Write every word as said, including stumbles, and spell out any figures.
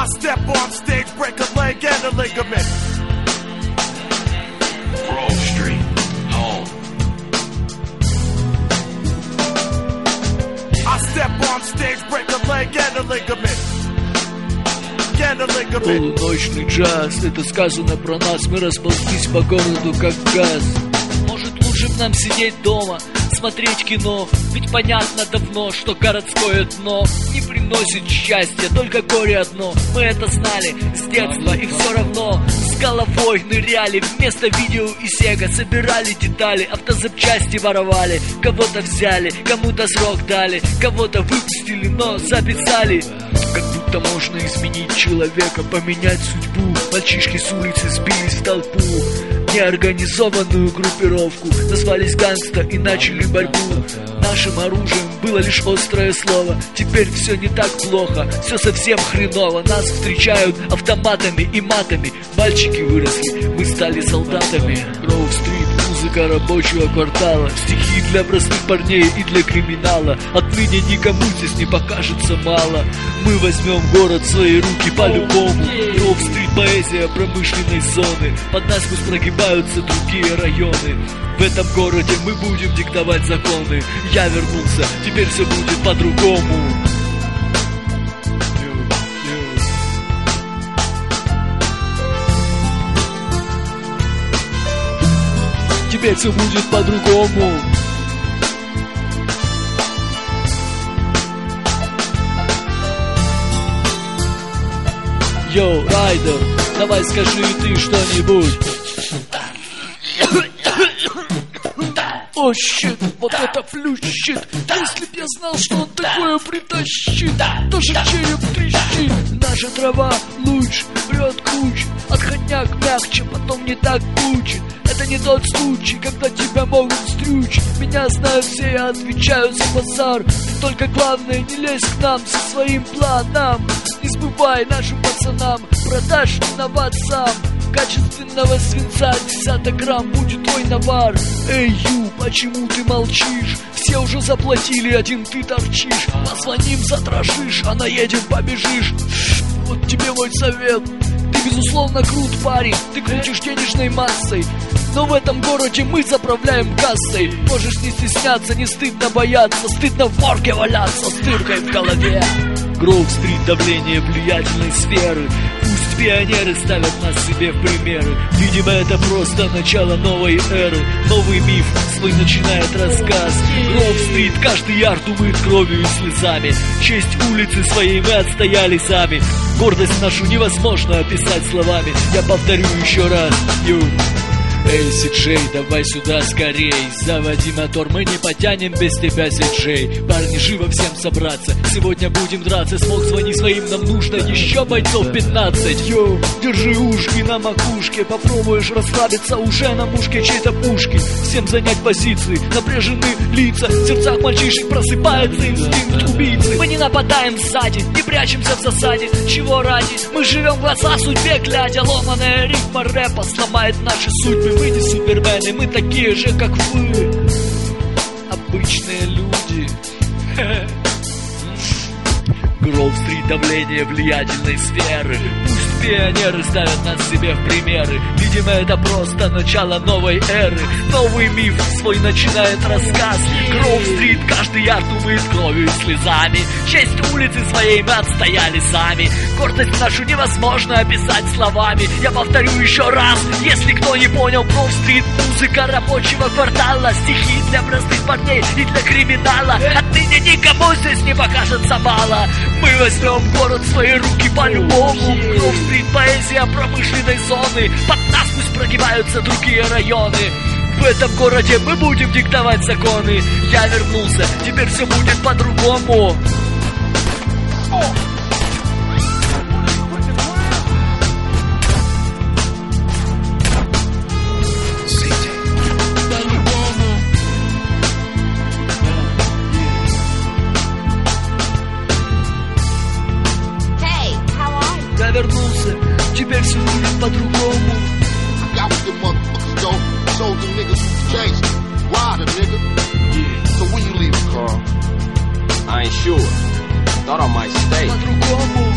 I step on stage, break a leg and a ligament. Grove Street, home. I step on stage, break a leg and a ligament. And a ligament. Полуночный джаз, это сказано про нас. Мы расползлись по городу как газ. Может, лучше б нам сидеть дома, смотреть кино. Ведь понятно давно, что городское дно не приносит счастья, только горе одно. Мы это знали с детства и все равно с головой ныряли. Вместо видео и сега собирали детали, автозапчасти воровали. Кого-то взяли, кому-то срок дали, кого-то выпустили, но записали. Как будто можно изменить человека, поменять судьбу. Мальчишки с улицы сбились в толпу, неорганизованную группировку, назвались гангста и начали борьбу. Нашим оружием было лишь острое слово. Теперь все не так плохо, все совсем хреново. Нас встречают автоматами и матами. Мальчики выросли, мы стали солдатами. Гроув-стрит, музыка рабочего квартала, стихи для простых парней и для криминала. Отныне никому здесь не покажется мало. Мы возьмем город в свои руки по-любому. Гроув-стрит, поэзия промышленной зоны. Под нас пусть прогибаются другие районы. В этом городе мы будем диктовать законы. Я вернулся, теперь все будет по-другому. Теперь все будет по-другому. Йоу, Райдер, давай скажи ты что-нибудь. О, щит, вот это плющит. Если б я знал, что он такое притащит, тоже череп трещит. Наша трава лучше, врет куча. Отходняк мягче, потом не так пучит. Это не тот случай, когда тебя могут стрючить. Меня знают все, я отвечаю за базар. Ты только главное не лезь к нам со своим планом. Не сбывай нашим пацанам, продашь виноват сам. Качественного свинца десяток грамм будет твой навар. Эй, Ю, почему ты молчишь? Все уже заплатили, один ты торчишь. Позвоним, затрошишь, а наедем, побежишь. Вот тебе мой совет. Ты безусловно крут, парень, ты крутишь денежной массой. Но в этом городе мы заправляем кассой. Можешь не стесняться, не стыдно бояться. Стыдно в морге валяться с дыркой в голове. Гроув-стрит, давление влиятельной сферы. Пусть пионеры ставят нас себе в примеры. Видимо, это просто начало новой эры. Новый миф свой начинает рассказ. Гроув-стрит, каждый ярд умыт кровью и слезами. Честь улицы своей мы отстояли сами. Гордость нашу невозможно описать словами. Я повторю еще раз. Ю. Эй, Си-Джей, давай сюда скорей. Заводи мотор, мы не потянем без тебя, Си-Джей. Парни, живо всем собраться, сегодня будем драться. Смог, звони своим, нам нужно еще бойцов пятнадцать. Йоу, держи ушки на макушке. Попробуешь расслабиться уже на мушке чьей-то пушки. Всем занять позиции, напряжены лица. В сердцах мальчишек просыпается инстинкт убийцы. Мы не нападаем сзади, не прячемся в засаде. Чего ради? Мы живем в глаза судьбе глядя. Ломаная рифма рэпа сломает наши судьбы. Мы не супермены, мы такие же, как вы. Обычные люди. Гроув-стрит, давление влиятельной сферы. Пусть пионеры ставят нас себе в примеры. Видимо, это просто начало новой эры. Новый миф свой начинает рассказ. Гроув-стрит, каждый ярд умыт кровью и слезами. Честь улицы своей мы отстояли сами. Гордость нашу невозможно описать словами. Я повторю еще раз, если кто не понял. Гроув-стрит, музыка рабочего квартала. Стихи для простых парней и для криминала. Отныне никому здесь не покажется мало. Мы возьмем город в свои руки по-любому. Гроув-стрит, поэзия промышленной зоны. Под нас пусть прогибаются другие районы. В этом городе мы будем диктовать законы. Я вернулся, теперь все будет по-другому. Я вернулся, теперь все будет по-другому. I got the motherfuckers though. Showed them niggas who's chasing. Why the nigga? Yeah. So when you leaving, Carl? I ain't sure. Thought I might stay. По-другому.